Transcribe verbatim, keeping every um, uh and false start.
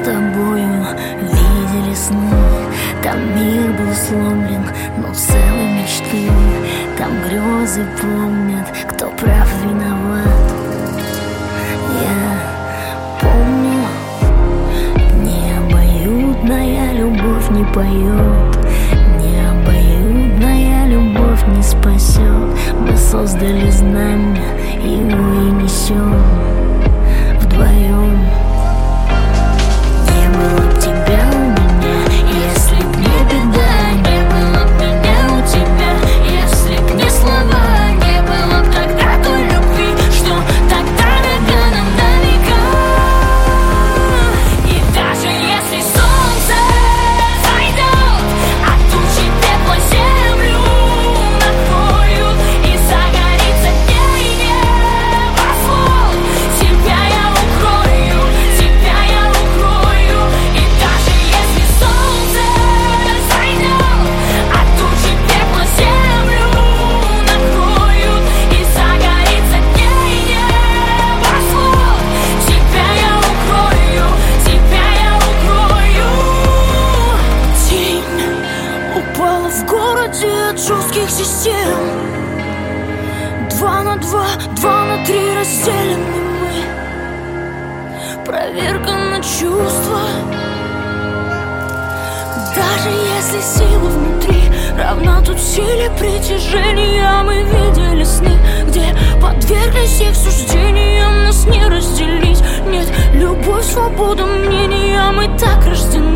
тобою видели сны. Там мир был сломлен, но целой мечты. Там грезы помнят, кто прав, виноват. Я помню, необоюдная любовь не поет, необоюдная любовь не спасет. Мы создали знамя, его и несем вдвоем. Не было б тебя у меня, если б не беда. Не было б меня у тебя, если б не слова. Не было б тогда той любви, что так дорога нам до века. И даже если солнце зайдет, а тучи пепла землю накроют, и загорится дней небосвод, тебя я укрою, тебя я укрою. И даже если солнце зайдет, а тучи пепла землю накроют, и загорится дней небосвод, тебя я укрою, тебя я укрою. Тень упала в городе от жестких систем. Два на два, два на три разделены мы. Проверка на чувства. Даже если сила внутри равна тут силе притяжения, мы видели сны, где подверглись их суждениям. Нас не разделить, нет, любовь, свобода мнения. Мы так рождены.